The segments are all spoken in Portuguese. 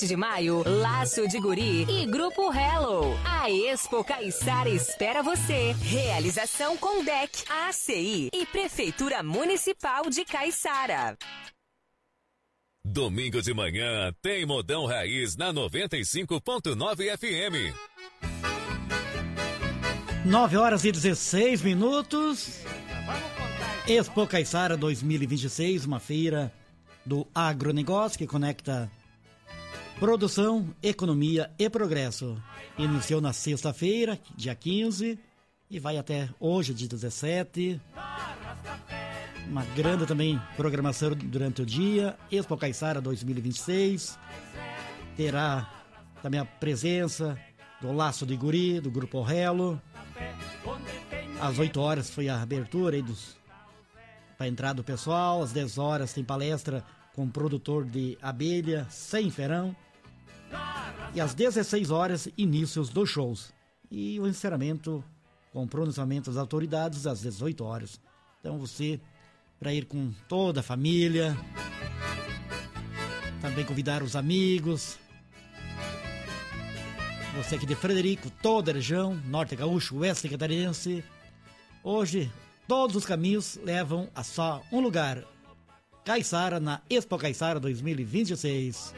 de maio, Laço de Guri e Grupo Hello. A Expo Caiçara espera você. Realização com DEC, ACI e Prefeitura Municipal de Caiçara. Domingo de manhã tem Modão Raiz na 95.9 FM. 9h16. Expo Caiçara 2026, uma feira do agronegócio que conecta produção, economia e progresso. Iniciou na sexta-feira, dia 15, e vai até hoje, dia 17. Uma grande também programação durante o dia. Expo Caiçara 2026. Terá também a presença do Laço de Guri, do Grupo Hello. Às 8 horas foi a abertura aí para a entrada do pessoal. Às 10 horas tem palestra com o produtor de abelha, sem ferão. E às 16 horas, inícios dos shows. E o encerramento com pronunciamento das autoridades às 18 horas. Então você, para ir com toda a família, também convidar os amigos. Você aqui de Frederico, toda a região, Norte Gaúcho, Oeste Catarinense. Hoje, todos os caminhos levam a só um lugar. Caiçara, na Expo Caiçara 2026.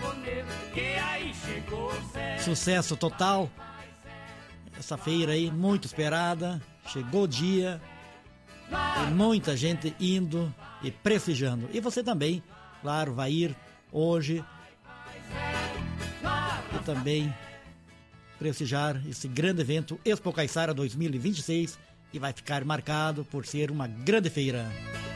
Sucesso total. Essa feira aí, muito esperada. Chegou o dia. Tem muita gente indo e prestigiando. E você também, claro, vai ir hoje. E também prestigiar esse grande evento Expo Caiçara 2026. E vai ficar marcado por ser uma grande feira.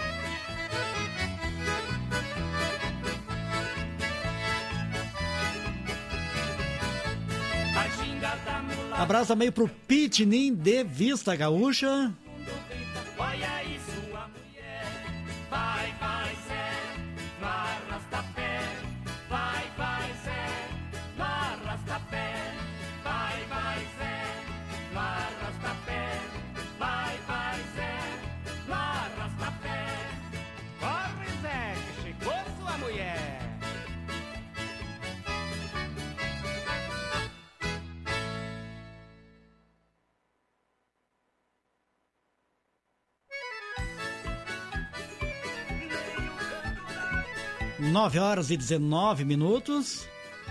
Abraço também pro Pitinim de Vista Gaúcha. Olha isso, a mulher vai, Zé, no arrasta-pé, vai, Zé, no arrasta-pé, vai, Zé, no arrasta-pé, vai, Zé, no arrasta-pé. Corre, Zé, que chegou sua mulher. 9h19.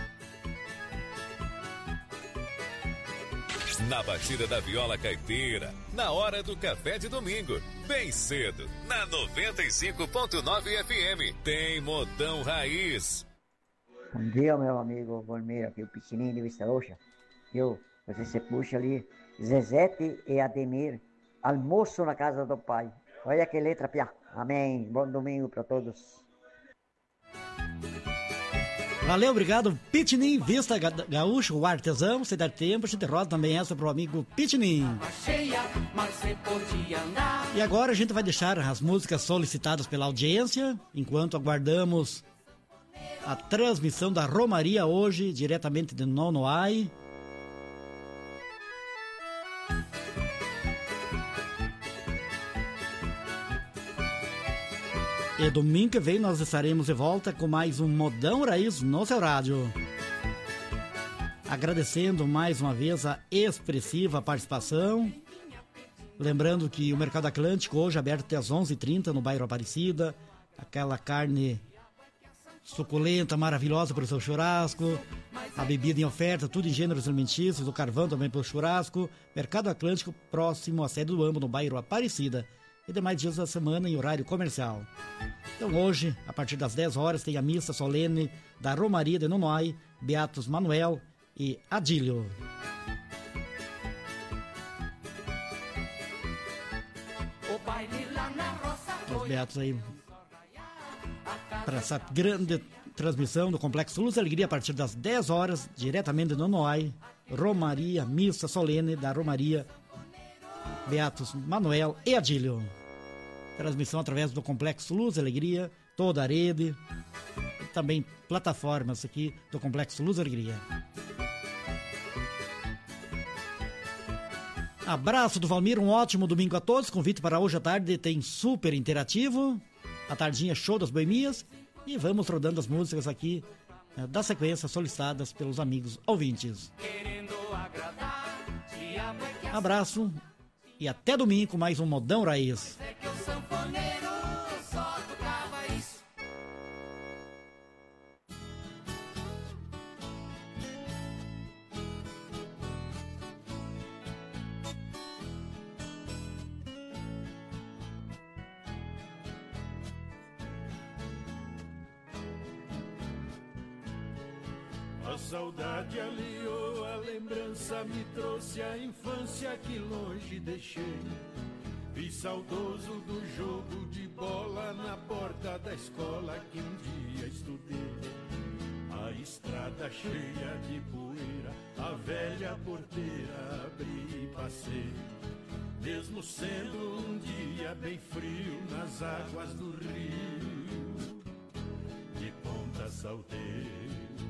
Na batida da viola caipira, na hora do café de domingo, bem cedo, na 95.9 FM, tem Modão Raiz. Bom dia, meu amigo Volmir, aqui o Pitininho de Vista Roxa. Você puxa ali, Zezete e Ademir, almoço na casa do pai. Olha que letra, piá. Amém. Bom domingo para todos. Valeu, obrigado, Pitinim, Vista Gaúcho, o artesão. Se der tempo, a gente roda também essa pro amigo Pitinim. E agora a gente vai deixar as músicas solicitadas pela audiência, enquanto aguardamos a transmissão da Romaria hoje, diretamente de Nonoai. E domingo que vem nós estaremos de volta com mais um Modão Raiz no seu rádio. Agradecendo mais uma vez a expressiva participação. Lembrando que o Mercado Atlântico hoje aberto até às 11h30 no bairro Aparecida. Aquela carne suculenta, maravilhosa para o seu churrasco. A bebida em oferta, tudo em gêneros alimentícios. O carvão também para o churrasco. Mercado Atlântico próximo à sede do AMBO no bairro Aparecida. E demais dias da semana em horário comercial. Então hoje, a partir das 10 horas, tem a missa solene da Romaria de Nonoai, Beatos Manuel e Adílio. Os Beatos aí para essa grande transmissão do Complexo Luz e Alegria a partir das 10 horas, diretamente de Nonoai, Romaria, missa solene da Romaria Beatos Manuel e Adílio. Transmissão através do Complexo Luz e Alegria, toda a rede, e também plataformas aqui do Complexo Luz e Alegria. Abraço do Valmir, um ótimo domingo a todos. Convite para hoje à tarde, tem super interativo. A tardinha show das boemias. E vamos rodando as músicas aqui da sequência solicitadas pelos amigos ouvintes. Abraço e até domingo com mais um Modão Raiz. A saudade aliou, a lembrança me trouxe a infância que longe deixei. Vi saudoso do jogo de bola na porta da escola que um dia estudei. A estrada cheia de poeira, a velha porteira abri e passei. Mesmo sendo um dia bem frio nas águas do rio, de ponta saltei.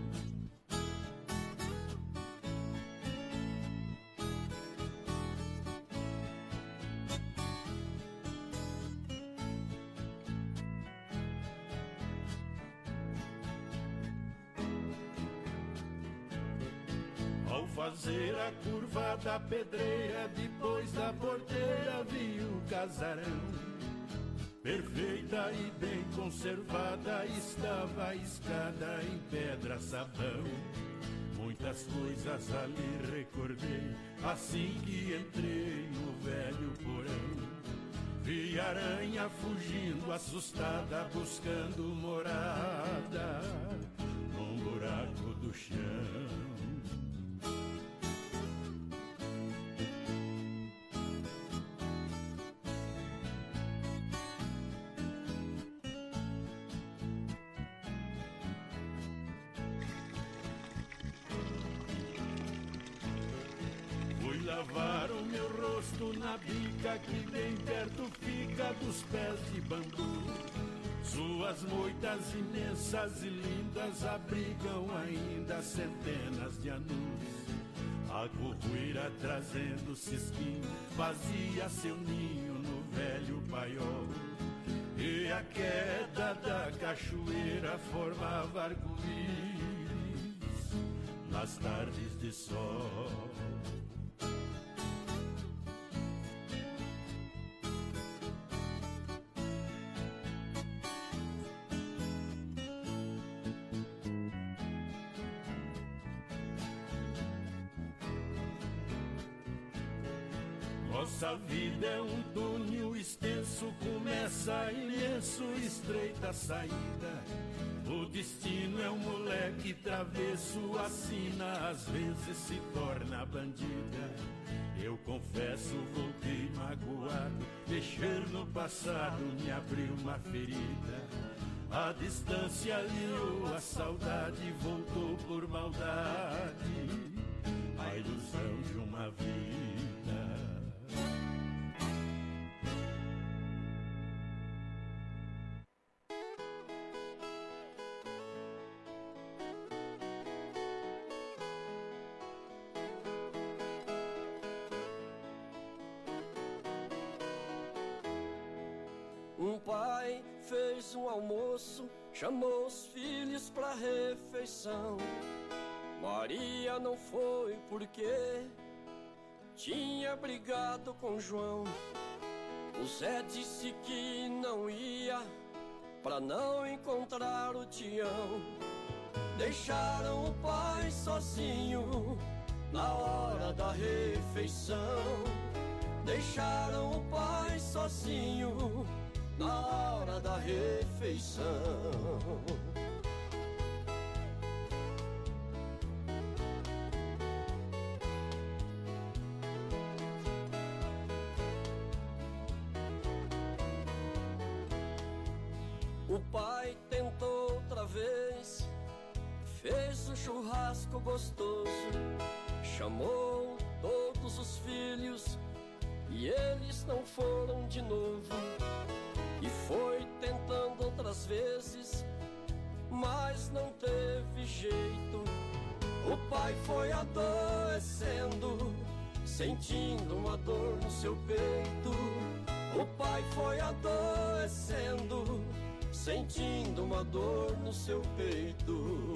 Ao fazer a curva da pedreira, depois da porteira vi o casarão. Perfeita e bem conservada estava a escada em pedra sabão. Muitas coisas ali recordei, assim que entrei no velho porão. Vi aranha fugindo assustada, buscando morada num buraco do chão. Lavar o meu rosto na bica que bem perto fica dos pés de bambu. Suas moitas imensas e lindas abrigam ainda centenas de anus. A corroeira trazendo cisquinho fazia seu ninho no velho paiol. E a queda da cachoeira formava arco-íris nas tardes de sol. Nossa vida é um túnel extenso, começa imenso, estreita a saída. O destino é um moleque travesso, assina, às vezes se torna bandida. Eu confesso, voltei magoado, mexer no passado me abriu uma ferida. A distância aliou, a saudade voltou por maldade, a ilusão de uma vida. Um pai fez um almoço, chamou os filhos pra refeição. Maria não foi porque tinha brigado com João. O Zé disse que não ia pra não encontrar o Tião. Deixaram o pai sozinho na hora da refeição. Deixaram o pai sozinho na hora da refeição. O pai tentou outra vez, fez um churrasco gostoso, chamou todos os filhos e eles não foram de novo. E foi tentando outras vezes, mas não teve jeito. O pai foi adoecendo, sentindo uma dor no seu peito. O pai foi adoecendo, sentindo uma dor no seu peito.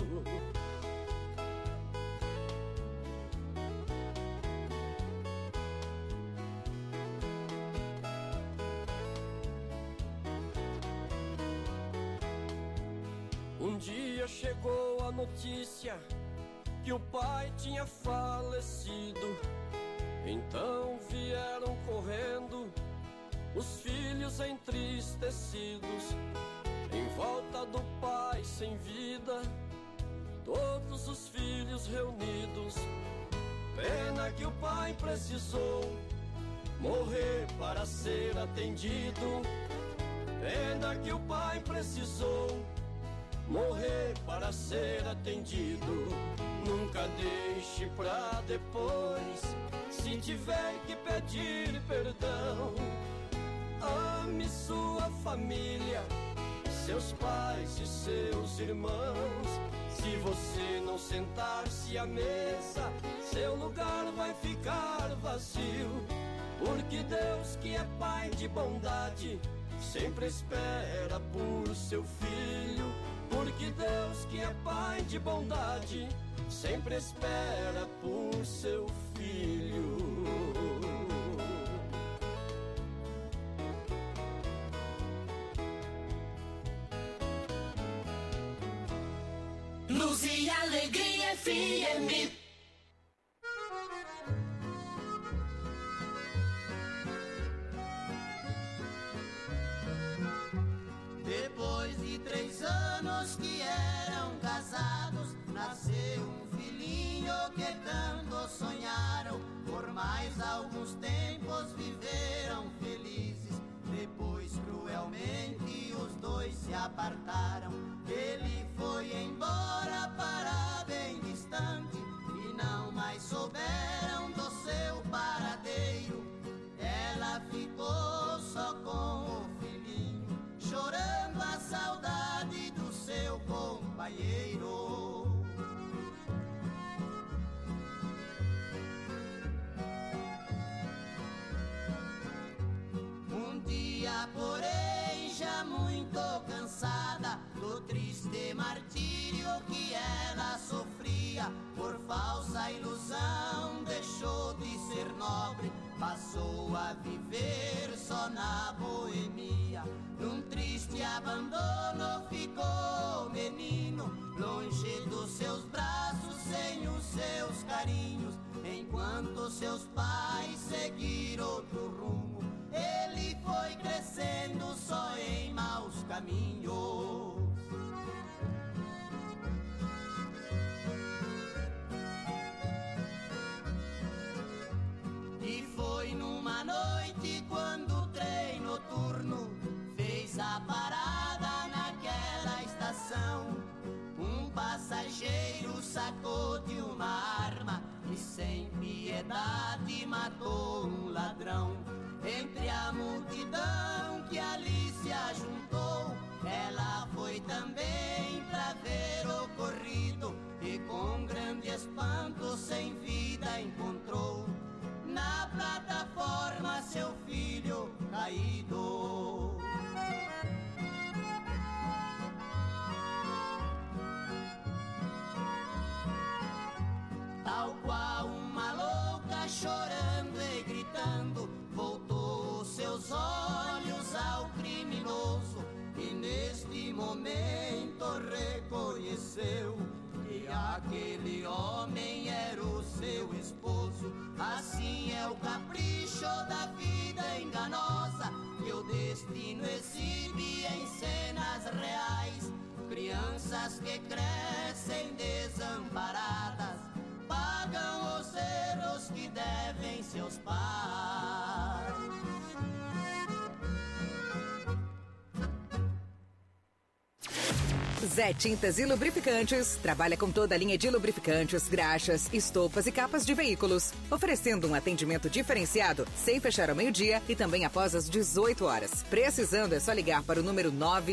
Um dia chegou a notícia que o pai tinha falecido. Então vieram correndo os filhos entristecidos, em volta do pai sem vida, todos os filhos reunidos. Pena que o pai precisou morrer para ser atendido. Pena que o pai precisou morrer para ser atendido. Nunca deixe pra depois, se tiver que pedir perdão. Ame sua família, seus pais e seus irmãos. Se você não sentar-se à mesa, seu lugar vai ficar vazio. Porque Deus, que é pai de bondade, sempre espera por seu filho. Porque Deus, que é pai de bondade, sempre espera por seu filho. Luz e Alegria FM. Depois de 3 anos que eram casados, nasceu um filhinho que tanto sonharam. Por mais alguns tempos viveram felizes. Depois cruelmente os dois se apartaram. Ele foi embora para bem distante e não mais souberam do seu paradeiro. Ela ficou só com o filhinho, chorando a saudade do seu companheiro. Um dia, porém, já muito cansada do triste martírio que ela sofria, por falsa ilusão deixou de ser nobre, passou a viver só na boemia. Num triste abandono ficou o menino, longe dos seus braços, sem os seus carinhos. Enquanto seus pais seguiram outro rumo, ele foi crescendo só em maus caminhos. E foi numa noite quando o trem noturno fez a parada naquela estação. Um passageiro sacou de uma arma e sem piedade matou um ladrão. Entre a multidão que ali se ajuntou, ela foi também pra ver o ocorrido e com grande espanto sem vida encontrou na plataforma seu filho caído. Tal qual uma louca, chorando e gritando, voltou seus olhos ao criminoso e neste momento reconheceu que aquele homem era o seu esposo. Assim é o capricho da vida enganosa que o destino exibe em cenas reais. Crianças que crescem desamparadas pagam os erros que devem seus pais. Zé Tintas e Lubrificantes trabalha com toda a linha de lubrificantes, graxas, estopas e capas de veículos, oferecendo um atendimento diferenciado sem fechar ao meio-dia e também após as 18 horas. Precisando é só ligar para o número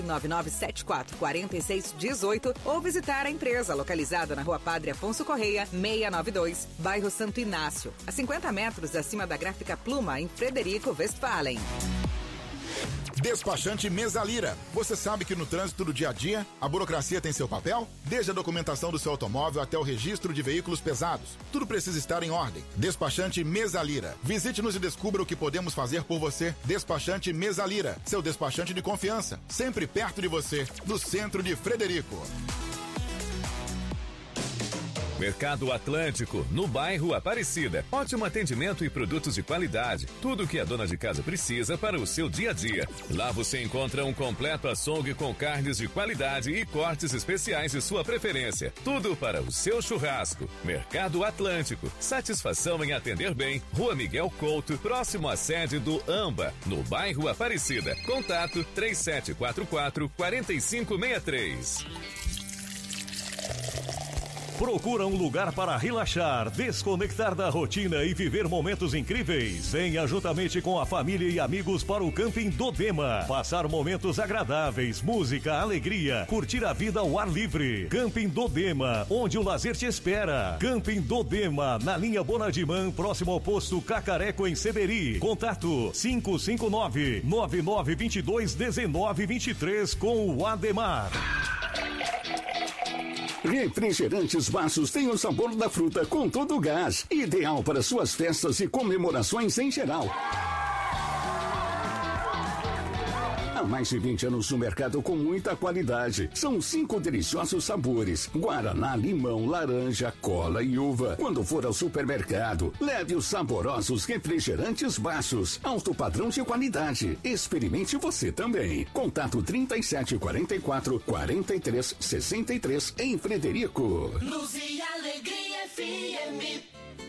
999744618 ou visitar a empresa localizada na Rua Padre Afonso Correia, 692, bairro Santo Inácio, a 50 metros acima da Gráfica Pluma, em Frederico Westphalen. Despachante Mesalira. Você sabe que no trânsito do dia a dia, a burocracia tem seu papel? Desde a documentação do seu automóvel até o registro de veículos pesados. Tudo precisa estar em ordem. Despachante Mesalira. Visite-nos e descubra o que podemos fazer por você. Despachante Mesalira. Seu despachante de confiança. Sempre perto de você. No centro de Frederico. Mercado Atlântico, no bairro Aparecida. Ótimo atendimento e produtos de qualidade. Tudo o que a dona de casa precisa para o seu dia a dia. Lá você encontra um completo açougue com carnes de qualidade e cortes especiais de sua preferência. Tudo para o seu churrasco. Mercado Atlântico. Satisfação em atender bem. Rua Miguel Couto, próximo à sede do AMBA, no bairro Aparecida. Contato 3744-4563. Procura um lugar para relaxar, desconectar da rotina e viver momentos incríveis. Venha juntamente com a família e amigos para o Camping Dodema. Passar momentos agradáveis, música, alegria, curtir a vida ao ar livre. Camping Dodema, onde o lazer te espera. Camping Dodema, na linha Bonadiman, próximo ao posto Cacareco, em Seberi. Contato 559-9922-1923 com o Ademar. Refrigerantes Baços tem o sabor da fruta com todo o gás. Ideal para suas festas e comemorações em geral. Há mais de 20 anos no mercado com muita qualidade. São 5 deliciosos sabores: guaraná, limão, laranja, cola e uva. Quando for ao supermercado, leve os saborosos refrigerantes Baços. Alto padrão de qualidade. Experimente você também. Contato 3744-4363 em Frederico. Luz e Alegria FM.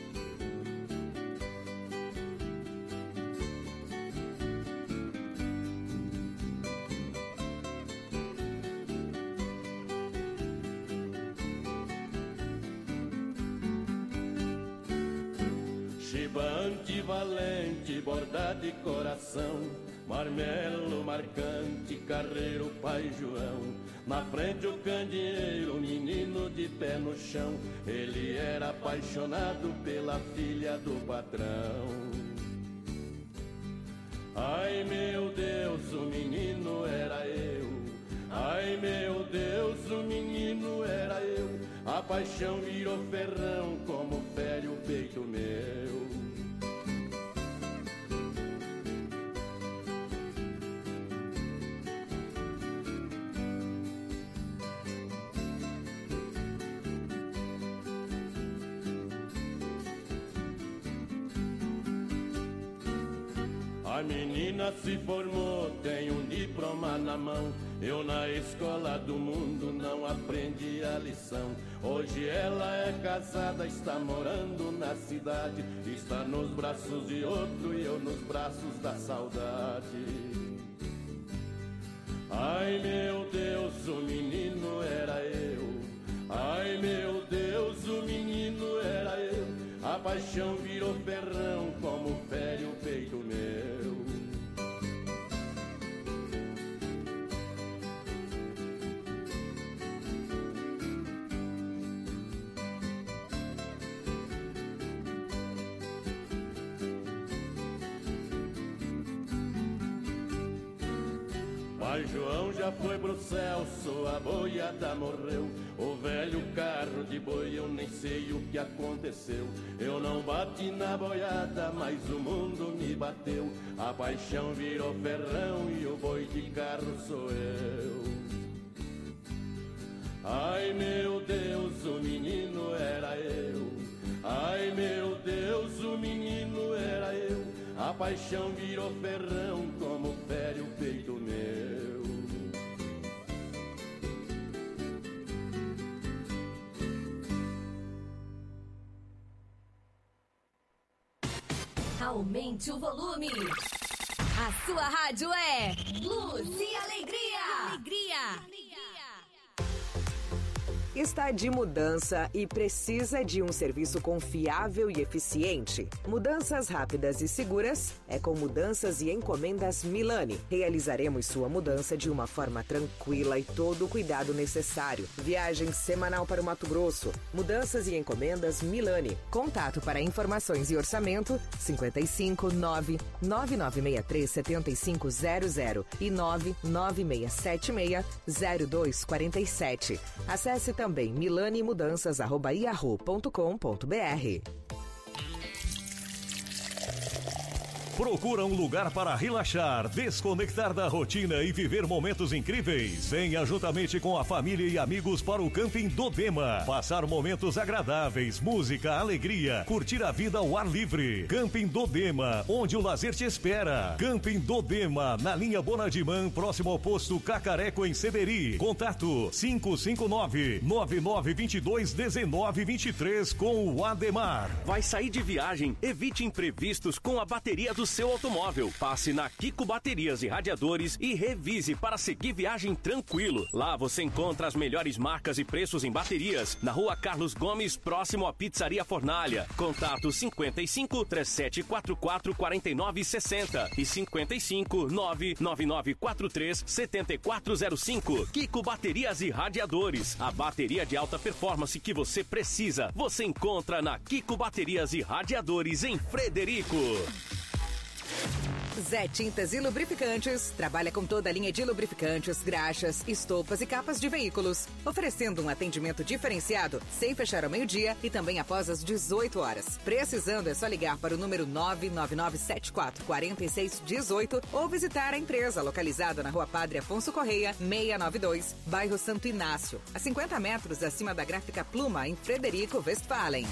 Chibante, valente, bordado de coração, marmelo, marcante, carreiro, pai João. Na frente o candeeiro, menino de pé no chão. Ele era apaixonado pela filha do patrão. Ai meu Deus, o menino era eu. Ai meu Deus, o menino era eu. A paixão virou ferrão, como fere o peito meu. A menina se formou, tem um diploma na mão. Eu na escola do mundo não aprendi a lição. Hoje ela é casada, está morando na cidade. Está nos braços de outro e eu nos braços da saudade. Ai meu Deus, o menino era eu. Ai meu Deus, o menino era eu. A paixão virou ferrão, como fere o peito meu. Pai João já foi pro céu, sua boiada morreu. O velho carro de boi, eu nem sei o que aconteceu. Eu não bati na boiada, mas o mundo me bateu. A paixão virou ferrão e o boi de carro sou eu. Ai meu Deus, o menino era eu. Ai meu Deus, o menino era eu. A paixão virou ferrão, como fere o peito meu. Aumente o volume. A sua rádio é Luz e Alegria. Está de mudança e precisa de um serviço confiável e eficiente? Mudanças rápidas e seguras é com Mudanças e Encomendas Milani. Realizaremos sua mudança de uma forma tranquila e todo o cuidado necessário. Viagem semanal para o Mato Grosso. Mudanças e Encomendas Milani. Contato para informações e orçamento 55 9963 7500 e 996760247. Acesse também milanimudanças@yahoo.com.br. Procura um lugar para relaxar, desconectar da rotina e viver momentos incríveis? Venha juntamente com a família e amigos para o Camping Dodema. Passar momentos agradáveis, música, alegria, curtir a vida ao ar livre. Camping Dodema, onde o lazer te espera. Camping Dodema, na linha Bonadimã, próximo ao posto Cacareco, em Seberi. Contato 559-9922-1923 com o Ademar. Vai sair de viagem? Evite imprevistos com a bateria do seu automóvel. Passe na Kiko Baterias e Radiadores e revise para seguir viagem tranquilo. Lá você encontra as melhores marcas e preços em baterias. Na Rua Carlos Gomes, próximo à Pizzaria Fornalha. Contato 55 3744 4960 e 55 99943 7405. Kiko Baterias e Radiadores. A bateria de alta performance que você precisa, você encontra na Kiko Baterias e Radiadores, em Frederico. Zé Tintas e Lubrificantes trabalha com toda a linha de lubrificantes, graxas, estopas e capas de veículos, oferecendo um atendimento diferenciado sem fechar ao meio-dia e também após as 18 horas. Precisando é só ligar para o número 999744618 ou visitar a empresa localizada na Rua Padre Afonso Correia, 692, bairro Santo Inácio, a 50 metros acima da Gráfica Pluma, em Frederico, Westphalen.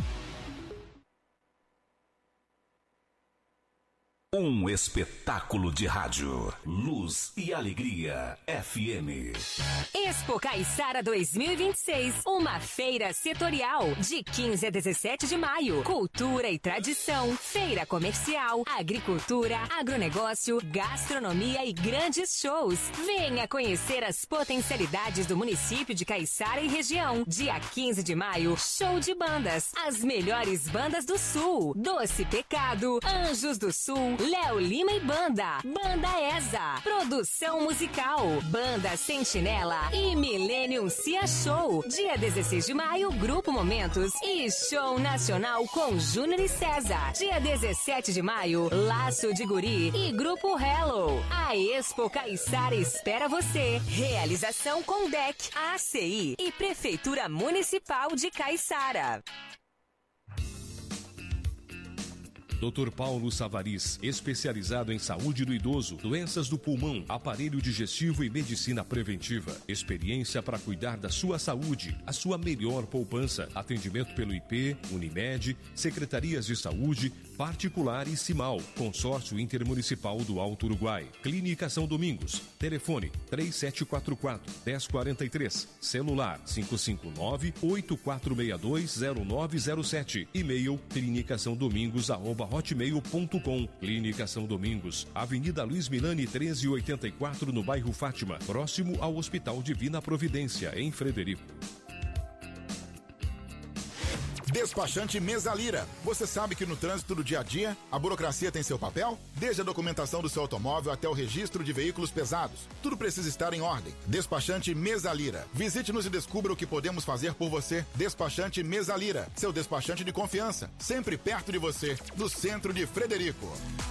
Um espetáculo de rádio. Luz e Alegria FM. Expo Caiçara 2026. Uma feira setorial de 15 a 17 de maio. Cultura e tradição. Feira comercial, agricultura, agronegócio, gastronomia e grandes shows. Venha conhecer as potencialidades do município de Caiçara e região. Dia 15 de maio, show de bandas. As melhores bandas do Sul. Doce Pecado, Anjos do Sul, Léo Lima e Banda, Banda ESA, Produção Musical, Banda Sentinela e Millennium Cia Show. Dia 16 de maio, Grupo Momentos e Show Nacional com Júnior e César. Dia 17 de maio, Laço de Guri e Grupo Hello. A Expo Caiçara espera você. Realização com DEC, ACI e Prefeitura Municipal de Caiçara. Dr. Paulo Savariz, especializado em saúde do idoso, doenças do pulmão, aparelho digestivo e medicina preventiva. Experiência para cuidar da sua saúde, a sua melhor poupança. Atendimento pelo IP, Unimed, Secretarias de Saúde, Particular e Cimal. Consórcio Intermunicipal do Alto Uruguai. Clínica São Domingos. Telefone 3744-1043. Celular 559-8462-0907. E-mail clinicasaodomingos@hotmail.com. Clínica São Domingos, Avenida Luiz Milani 1384, no bairro Fátima, próximo ao Hospital Divina Providência, em Frederico. Despachante Mesalira. Você sabe que no trânsito do dia a dia, a burocracia tem seu papel? Desde a documentação do seu automóvel até o registro de veículos pesados. Tudo precisa estar em ordem. Despachante Mesalira. Visite-nos e descubra o que podemos fazer por você. Despachante Mesalira. Seu despachante de confiança. Sempre perto de você. Do centro de Frederico.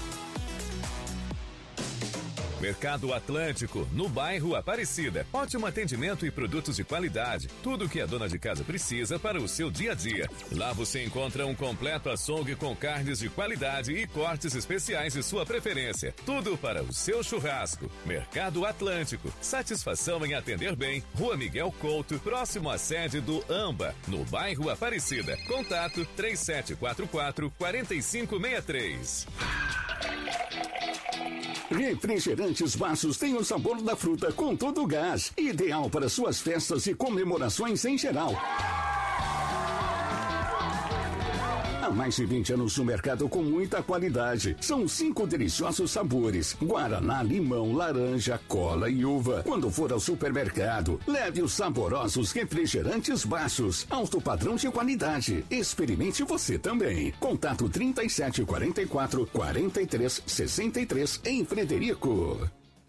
Mercado Atlântico, no bairro Aparecida. Ótimo atendimento e produtos de qualidade. Tudo o que a dona de casa precisa para o seu dia a dia. Lá você encontra um completo açougue com carnes de qualidade e cortes especiais de sua preferência. Tudo para o seu churrasco. Mercado Atlântico. Satisfação em atender bem. Rua Miguel Couto, próximo à sede do AMBA, no bairro Aparecida. Contato 3744-4563. Refrigerantes Vasos tem o sabor da fruta com todo o gás. Ideal para suas festas e comemorações em geral. A Há mais de 20 anos no mercado com muita qualidade. São 5 deliciosos sabores: guaraná, limão, laranja, cola e uva. Quando for ao supermercado, leve os saborosos refrigerantes baixos. Alto padrão de qualidade. Experimente você também. Contato 3744-4363 em Frederico.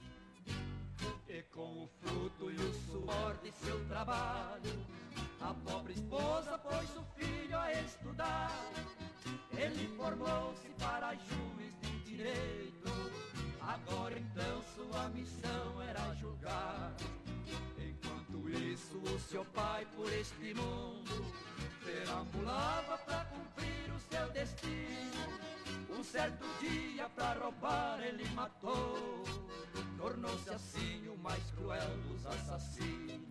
E com o fruto e o suor de seu trabalho, a pobre esposa pôs o filho a estudar. Ele formou-se para juiz de direito. Agora então sua missão era julgar. Enquanto isso o seu pai por este mundo perambulava para cumprir o seu destino. Um certo dia para roubar ele matou. Tornou-se assim o mais cruel dos assassinos.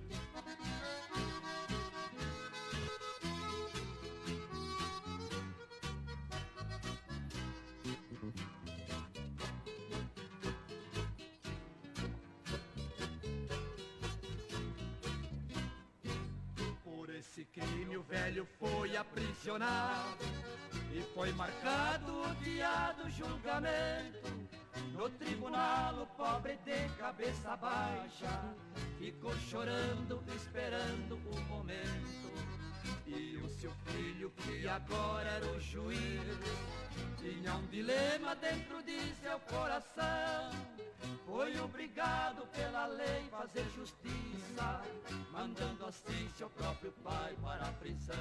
Esse crime o velho foi aprisionado e foi marcado o dia do julgamento. No tribunal o pobre de cabeça baixa ficou chorando, esperando o momento. E o seu filho, que agora era o juiz, tinha um dilema dentro de seu coração. Foi obrigado pela lei fazer justiça, mandando assim seu próprio pai para a prisão.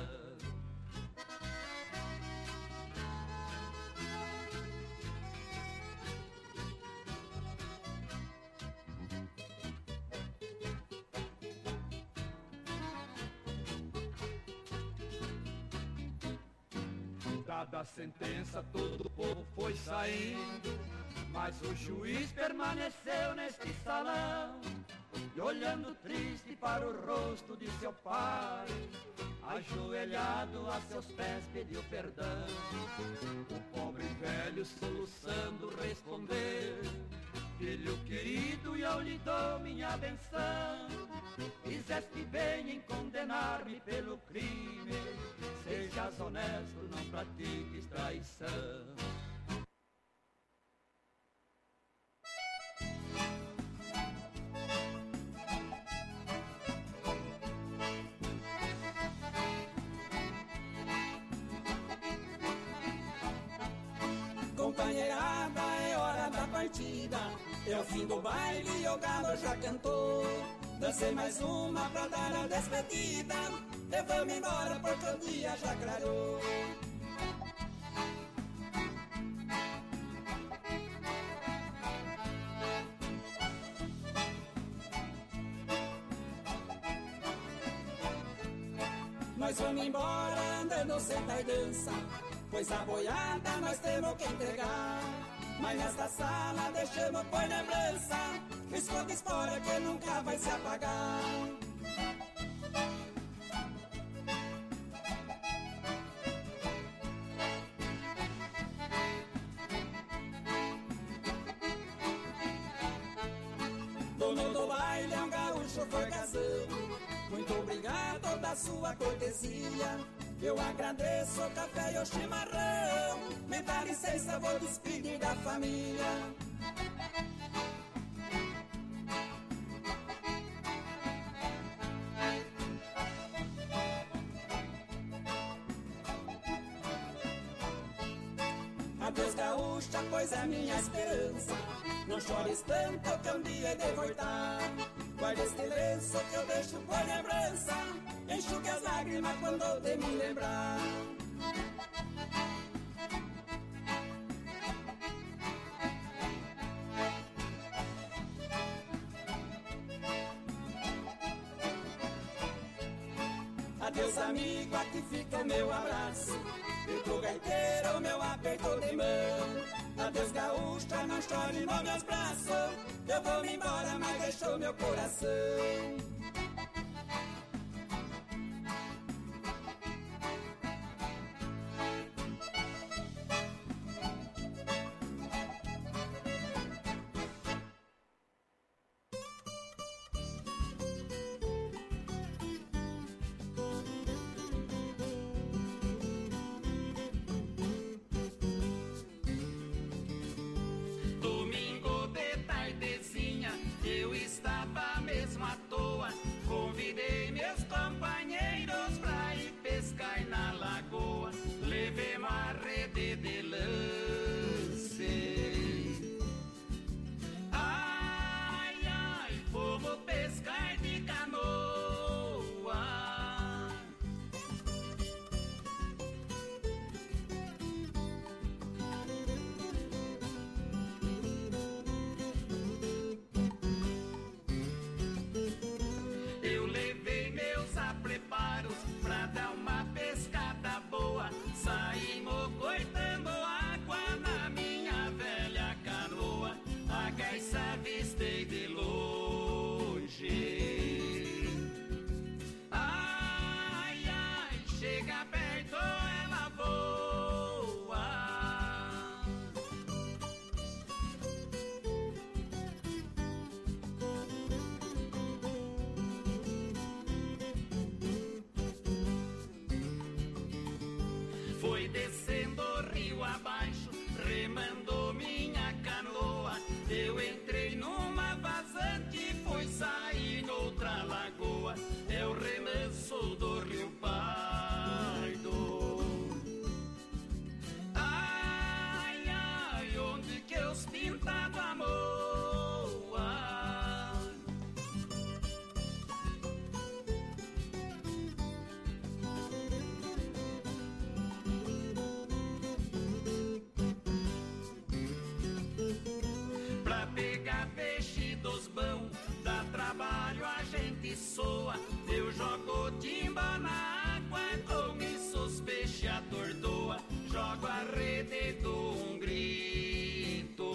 Dada a sentença, todo o povo foi saindo, mas o juiz permaneceu neste salão, e olhando triste para o rosto de seu pai, ajoelhado a seus pés pediu perdão. O pobre velho soluçando respondeu: filho querido, eu lhe dou minha benção. Fizeste bem em condenar-me pelo crime, sejas honesto, não pratiques traição. Companheirada, é hora da partida, é o fim do baile e o galo já cantou. Dancei mais uma pra dar a despedida, e vamos embora porque o dia já clareou. Nós vamos embora andando sem tardança, pois a boiada nós temos que entregar. Mas nesta sala deixamos por lembrança, esconde espora que nunca vai se apagar. Dono do baile é um gaúcho forgazão, muito obrigado da sua cortesia. Eu agradeço o café e o chimarrão, me dá licença, vou despedir da família. Adeus gaúcha, pois é minha esperança, não chores tanto que um dia hei de voltar. Guarda este lenço que eu deixo por lembrança, enxugue as lágrimas quando de me lembrar. Adeus amigo, aqui fica o meu abraço, e pro gaiteiro o meu aperto de mão. Adeus gaúcha, não chore nos meus braços, eu vou me embora, mas deixou meu coração. Foi descendo o rio abaixo, remando minha canoa. Eu entrei numa vazante e fui sair noutra lagoa. É o remanso do rio Pardo. Ai, ai, onde que os pintados amoa? Pra pegar peixe dos bão, dá trabalho, a gente soa. Eu jogo timba na água, com isso os peixes atordoa. Jogo a rede e dou um grito.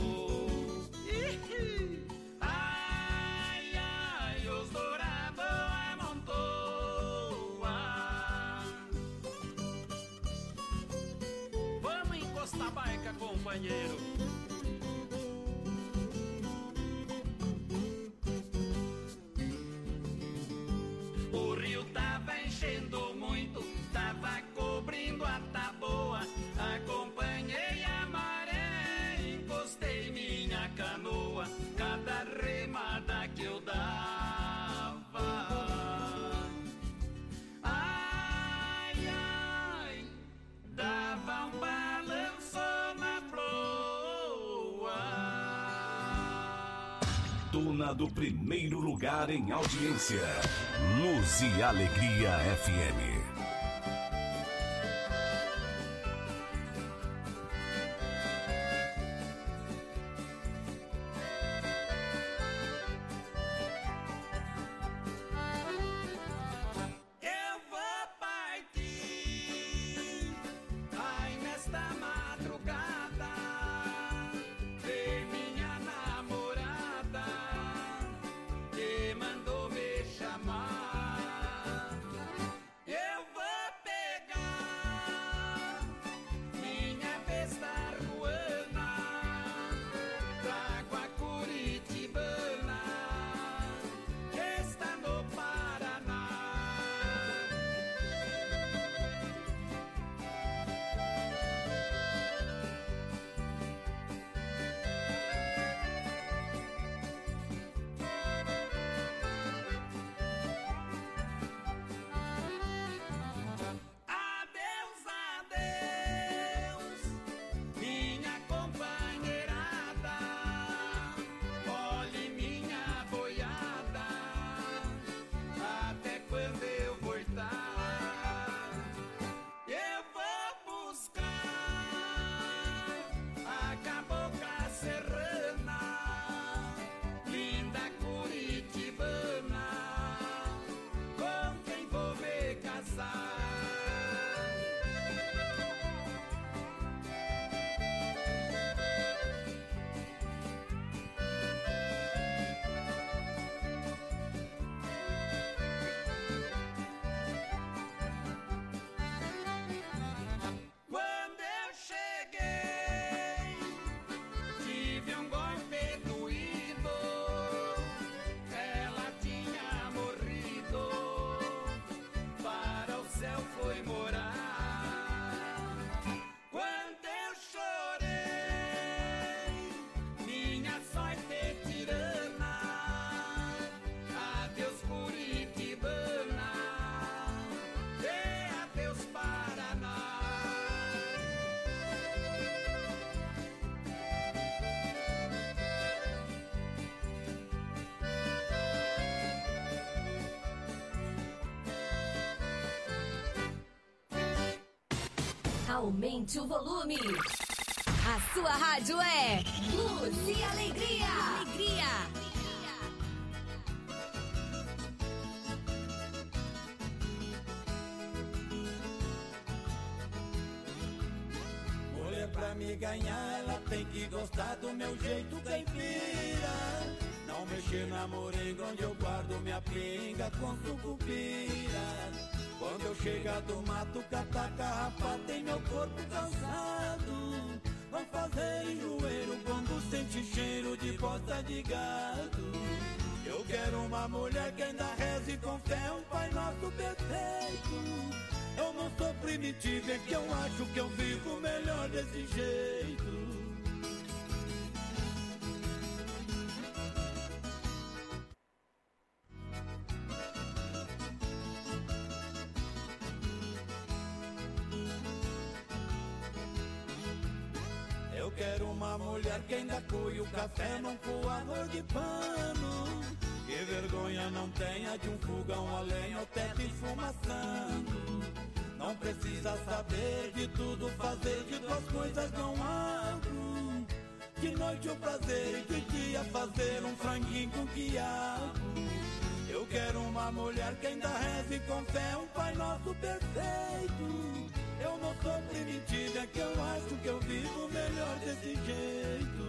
Ai, ai, os dourados amontoa. Vamos encostar a barca, companheiro. O rio tava enchendo muito, tava cobrindo a taboa. Acompanhei a maré, encostei minha canoa. Cada remada que eu dava, ai, ai, dava um balanço na proa. Dona do primeiro lugar em audiência, Luz e Alegria FM. Eu vou partir, ai, nesta madrugada, ver minha namorada que mandou me chamar. Eu vou pegar minha besta ruana, trago a curitibana que está no Paraná. Adeus, adeus, minha companheirada. Olhe minha boiada, até quando eu voltar. Eu vou buscar a cabocla serrana, linda curitibana, com quem vou me casar. Quando eu cheguei, tive um golpe doído. Ela tinha morrido, para o céu foi morar. Quando eu chorei, minha sorte tirana, adeus curitibana, e adeus Paraná. Aumente o volume. A sua rádio é Luz e Alegria. Alegria. Mulher pra me ganhar, ela tem que gostar do meu jeito caipira. Não mexer na moringa onde eu guardo minha pinga com sucupira. Quando eu chegar do mato, catar carrapato, tem meu corpo cansado. Vão fazer enjoeiro quando sente cheiro de bosta de gado. Eu quero uma mulher que ainda reze com fé um Pai Nosso perfeito. Eu não sou primitivo. primitivo é que eu acho que eu vivo melhor desse jeito. Eu quero uma mulher que ainda coe o café num coador de pano, que vergonha não tenha de um fogão a lenha ou teto esfumaçando. Não precisa saber de tudo, fazer de duas coisas não abro. De noite o prazer e de dia fazer um franguinho com quiabo. Eu quero uma mulher que ainda reze com fé um Pai Nosso perfeito. Eu não sou primitivo, é que eu acho que eu vivo melhor desse jeito.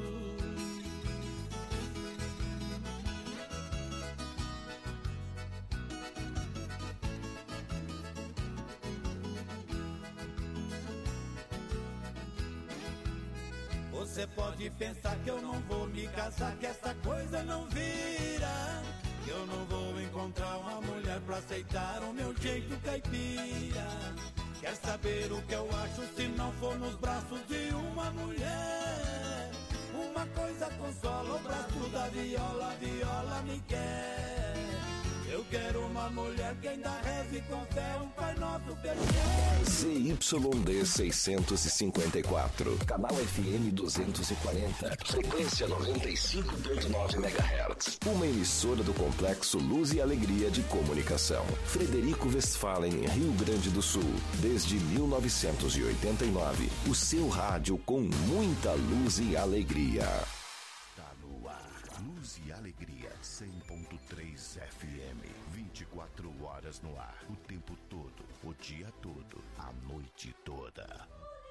Você pode pensar que eu não vou me casar, que essa coisa não vira, que eu não vou encontrar uma mulher pra aceitar o meu jeito caipira. Quer saber o que eu acho se não for nos braços de uma mulher? Uma coisa consola o braço da viola, a viola me quer. Eu quero uma mulher que ainda reze com fé um Pai Nosso perfeito. ZYD 654, canal FM 240, frequência 95.9 MHz. Uma emissora do Complexo Luz e Alegria de Comunicação. Frederico Westphalen, Rio Grande do Sul. Desde 1989, o seu rádio com muita luz e alegria. Tá no ar, Luz e Alegria 100.3 FM, 24 horas no ar, o tempo todo, o dia todo, a noite toda.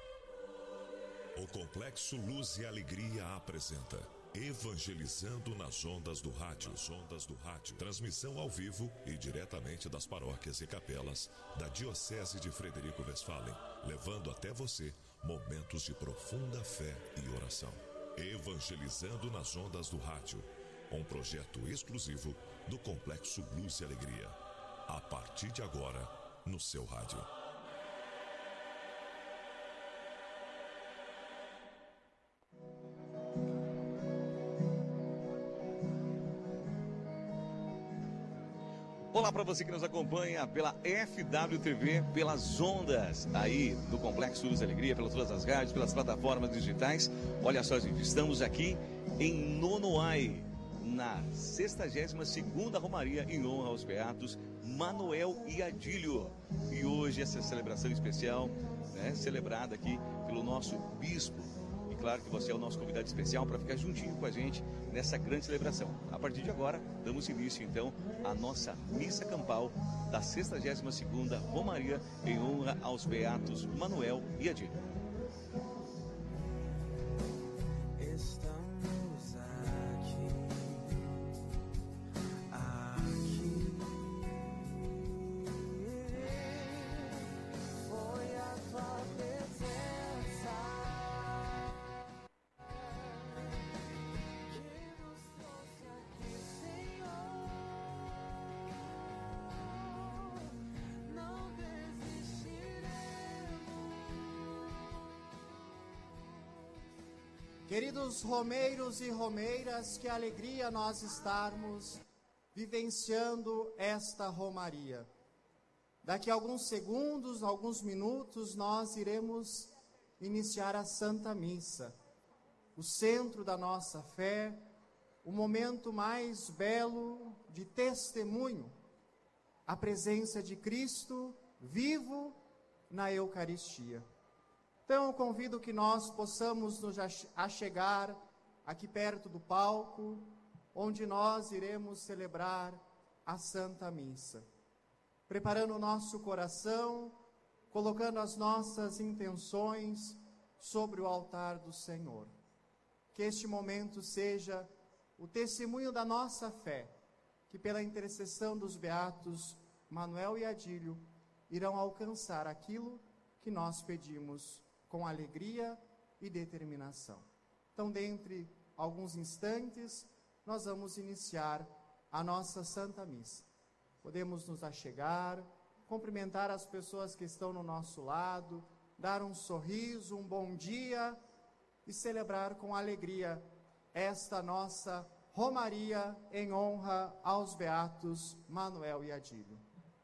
O Complexo Luz e Alegria apresenta Evangelizando nas Ondas do Rádio. Transmissão ao vivo e diretamente das paróquias e capelas da Diocese de Frederico Westphalen, levando até você momentos de profunda fé e oração. Evangelizando nas Ondas do Rádio, um projeto exclusivo do Complexo Luz e Alegria. A partir de agora, no seu rádio. Olá para você que nos acompanha pela FWTV, pelas ondas aí do Complexo Luz e Alegria, pelas todas as rádios, pelas plataformas digitais. Olha só, gente, estamos aqui em Nonoai, na 62ª Romaria em honra aos beatos Manuel e Adílio. E hoje essa celebração especial, né, celebrada aqui pelo nosso bispo. E claro que você é o nosso convidado especial para ficar juntinho com a gente nessa grande celebração. A partir de agora, damos início então à nossa missa campal da 62ª Romaria em honra aos beatos Manuel e Adílio. Queridos romeiros e romeiras, que alegria nós estarmos vivenciando esta romaria. Daqui a alguns segundos, alguns minutos, nós iremos iniciar a Santa Missa, o centro da nossa fé, o momento mais belo de testemunho, a presença de Cristo vivo na Eucaristia. Então eu convido que nós possamos nos achegar aqui perto do palco, onde nós iremos celebrar a Santa Missa. Preparando o nosso coração, colocando as nossas intenções sobre o altar do Senhor. Que este momento seja o testemunho da nossa fé, que pela intercessão dos beatos Manuel e Adílio irão alcançar aquilo que nós pedimos com alegria e determinação. Então, dentre alguns instantes, nós vamos iniciar a nossa Santa Missa. Podemos nos achegar, cumprimentar as pessoas que estão no nosso lado, dar um sorriso, um bom dia e celebrar com alegria esta nossa romaria em honra aos beatos Manuel e Adílio.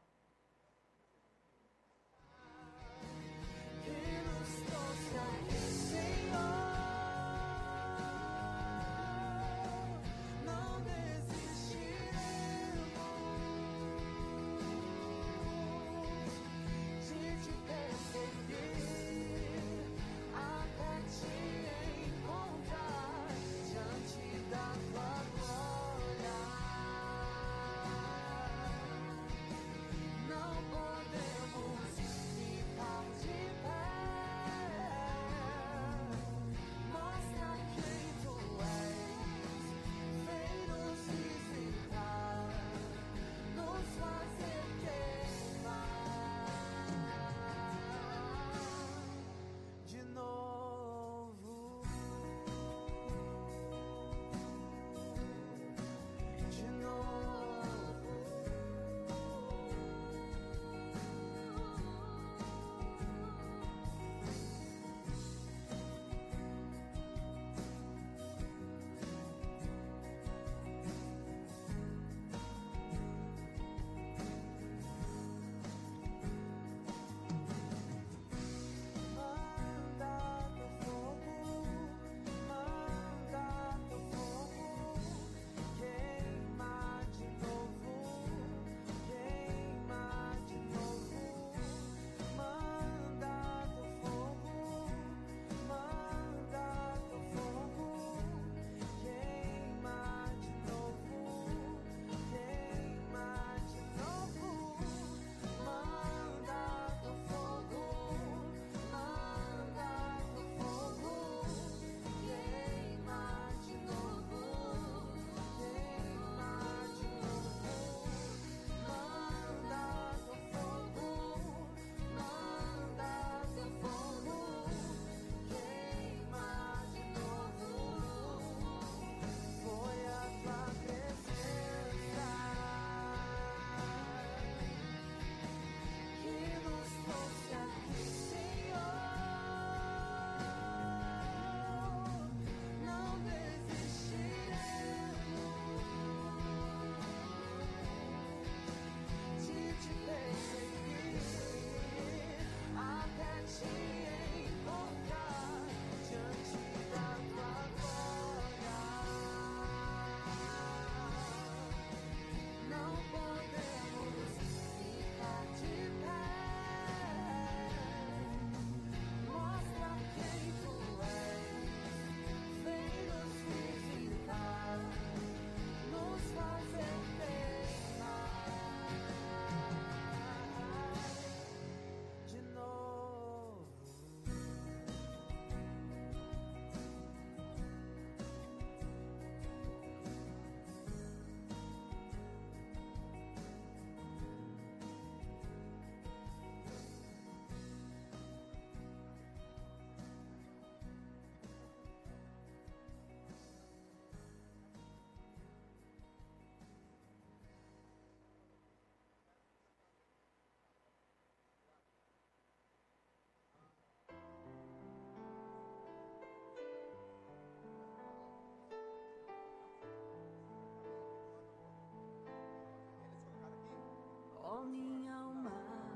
Ó minha alma,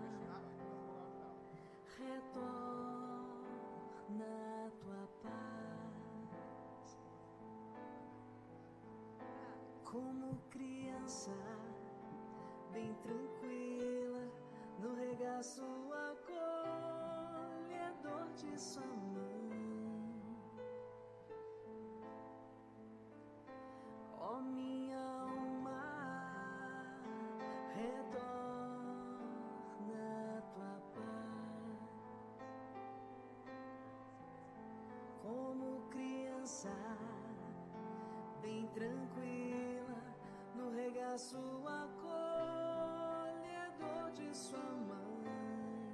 retorna à tua paz. Como criança, bem tranquila, no regaço acolhedor de sua mãe. Ó minha alma, retorna à tua paz. Como criança, bem tranquila, no regaço acolhedor de sua mãe.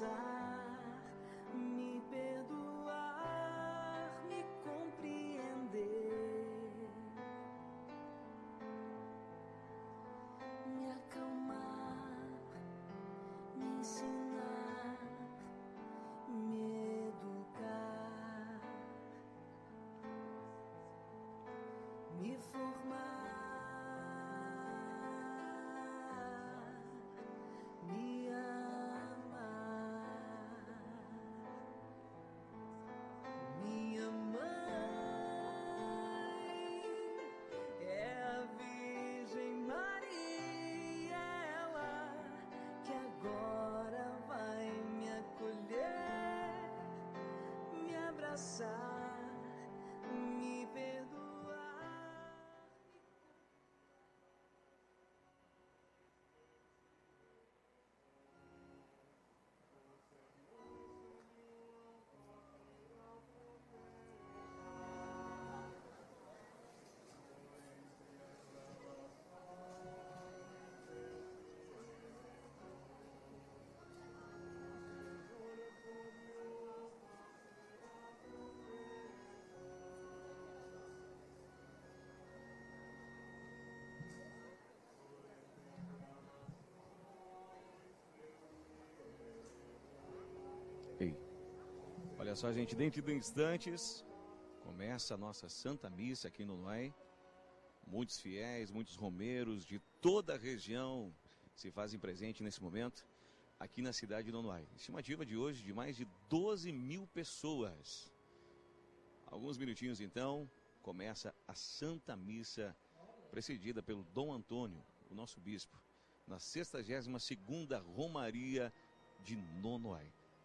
abraçar, me perdoar, me compreender, me acalmar, me ensinar, me educar, me formar, me amar. Minha mãe é a Virgem Maria, ela que agora vai me acolher, me abraçar, me perdoar. Ei, olha só, gente, dentro de instantes começa a nossa Santa Missa aqui no Nonoai. Muitos fiéis, muitos romeiros de toda a região se fazem presente nesse momento aqui na cidade de Nonoai. Estimativa de hoje de mais de 12 mil pessoas. Alguns minutinhos então, começa a Santa Missa, precedida pelo Dom Antônio, o nosso bispo, na 62ª Romaria de Nonoai.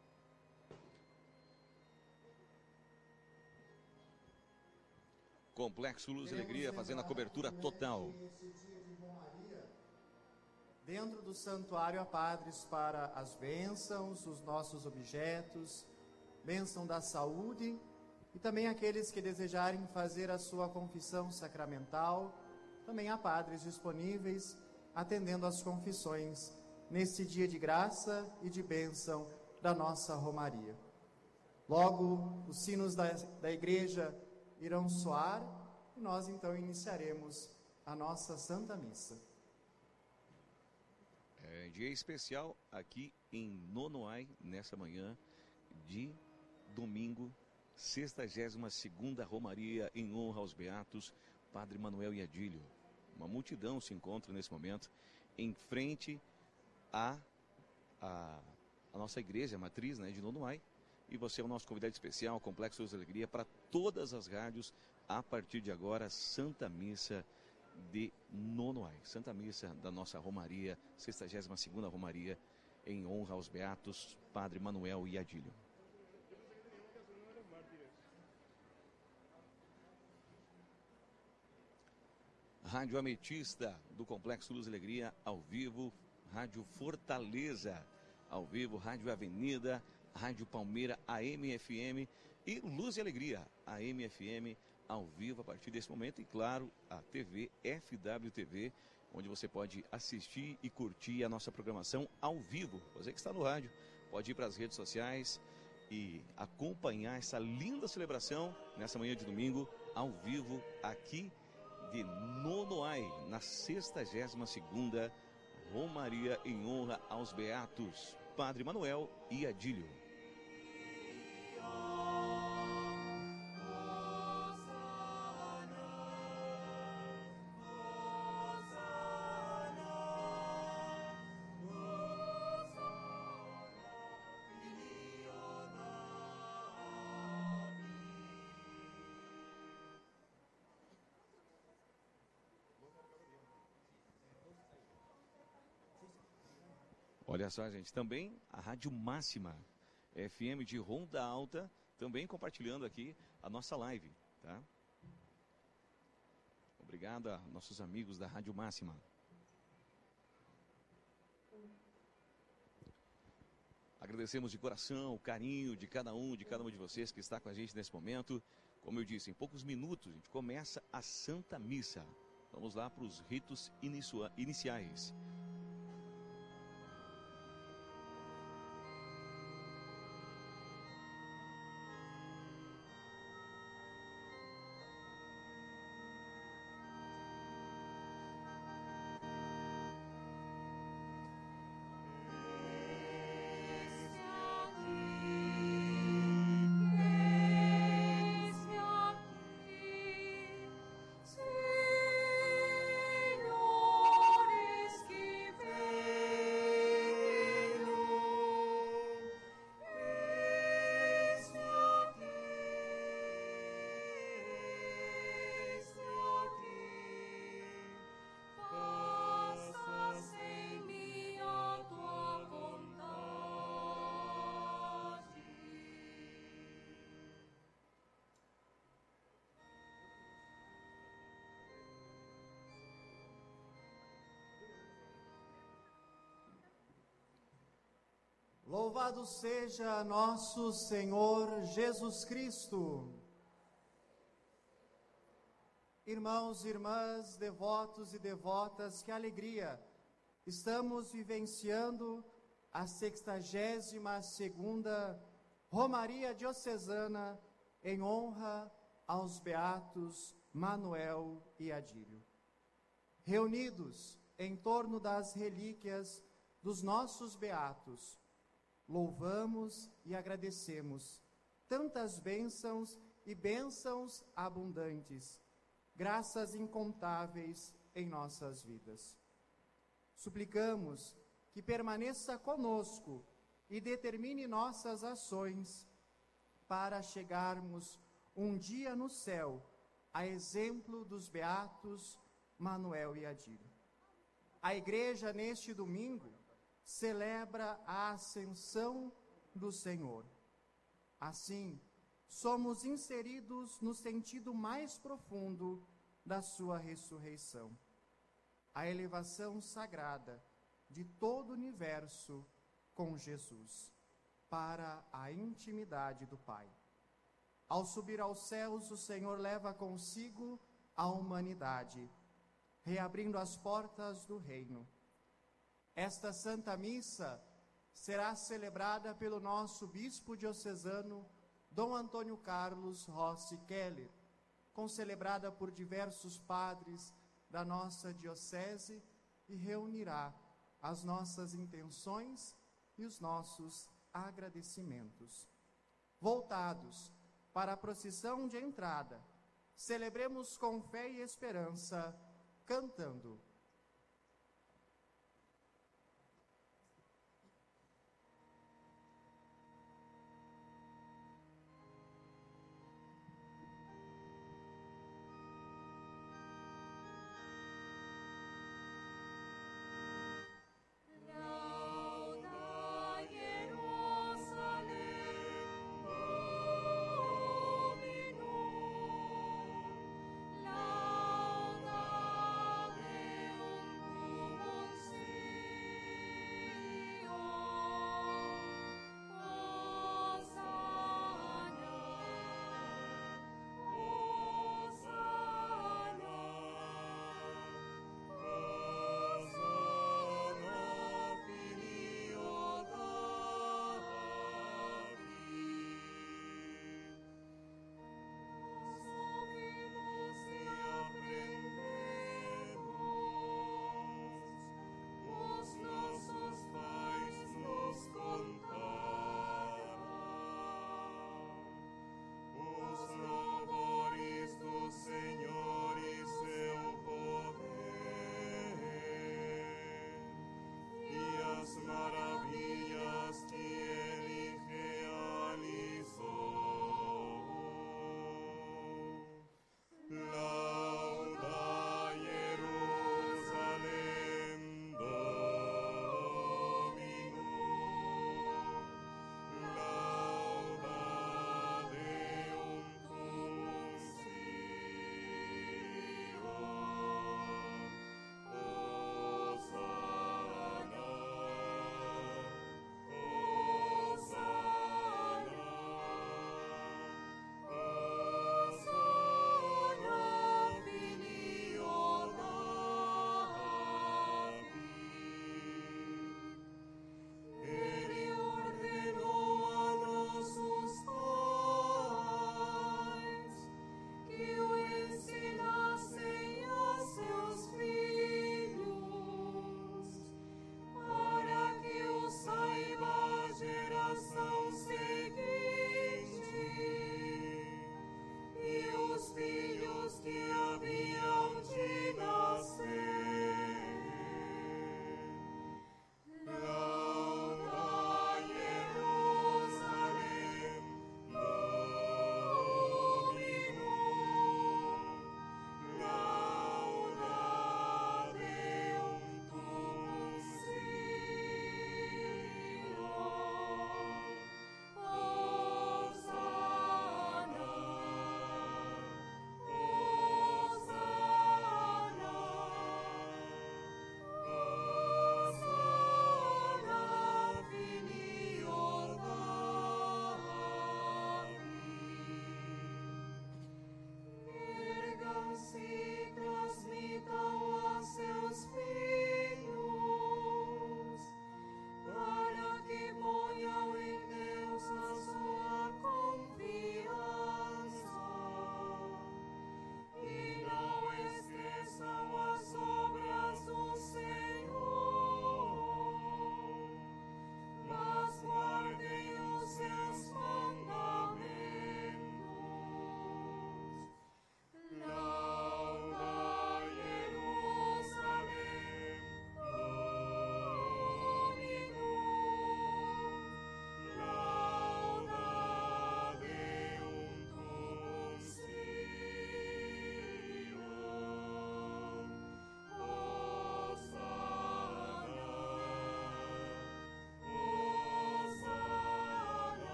Complexo Luz e Alegria fazendo a cobertura total. Dentro do santuário há padres para as bênçãos, os nossos objetos, bênção da saúde e também aqueles que desejarem fazer a sua confissão sacramental. Também há padres disponíveis atendendo às confissões nesse dia de graça e de bênção da nossa Romaria. Logo, os sinos da igreja irão soar e nós então iniciaremos a nossa Santa Missa. É dia especial aqui em Nonoai, nessa manhã de domingo, 62ª Romaria em honra aos Beatos, Padre Manuel e Adílio. Uma multidão se encontra nesse momento em frente à nossa igreja matriz, né, de Nonoai. E você é o nosso convidado especial, Complexo Luz e Alegria, para todas as rádios, a partir de agora, Santa Missa de Nonoai. Santa Missa da nossa Romaria, 62ª Romaria, em honra aos Beatos, Padre Manuel e Adílio. Rádio Ametista, do Complexo Luz e Alegria, ao vivo. Rádio Fortaleza, ao vivo. Rádio Avenida, Rádio Palmeira, AM/FM e Luz e Alegria, AM/FM, ao vivo a partir desse momento. E claro, a TV FWTV, onde você pode assistir e curtir a nossa programação ao vivo. Você que está no rádio, pode ir para as redes sociais e acompanhar essa linda celebração nessa manhã de domingo, ao vivo, aqui de Nonoai, na 62ª Romaria em honra aos Beatos, Padre Manuel e Adílio. Olha só, gente, também a Rádio Máxima, FM de Ronda Alta, também compartilhando aqui a nossa live, tá? Obrigado a nossos amigos da Rádio Máxima. Agradecemos de coração o carinho de cada uma de vocês que está com a gente nesse momento. Como eu disse, em poucos minutos a gente começa a Santa Missa. Vamos lá para os ritos iniciais. Louvado seja nosso Senhor Jesus Cristo. Irmãos e irmãs, devotos e devotas, que alegria! Estamos vivenciando a 62ª Romaria Diocesana em honra aos beatos Manuel e Adílio. Reunidos em torno das relíquias dos nossos beatos, louvamos e agradecemos tantas bênçãos e bênçãos abundantes, graças incontáveis em nossas vidas. Suplicamos que permaneça conosco e determine nossas ações para chegarmos um dia no céu, a exemplo dos beatos Manuel e Adílio. A igreja, neste domingo, celebra a ascensão do Senhor. Assim, somos inseridos no sentido mais profundo da sua ressurreição, a elevação sagrada de todo o universo com Jesus, para a intimidade do Pai. Ao subir aos céus, o Senhor leva consigo a humanidade, reabrindo as portas do reino. Esta Santa Missa será celebrada pelo nosso bispo diocesano, Dom Antônio Carlos Rossi Keller, concelebrada por diversos padres da nossa diocese e reunirá as nossas intenções e os nossos agradecimentos. Voltados para a procissão de entrada, celebremos com fé e esperança, cantando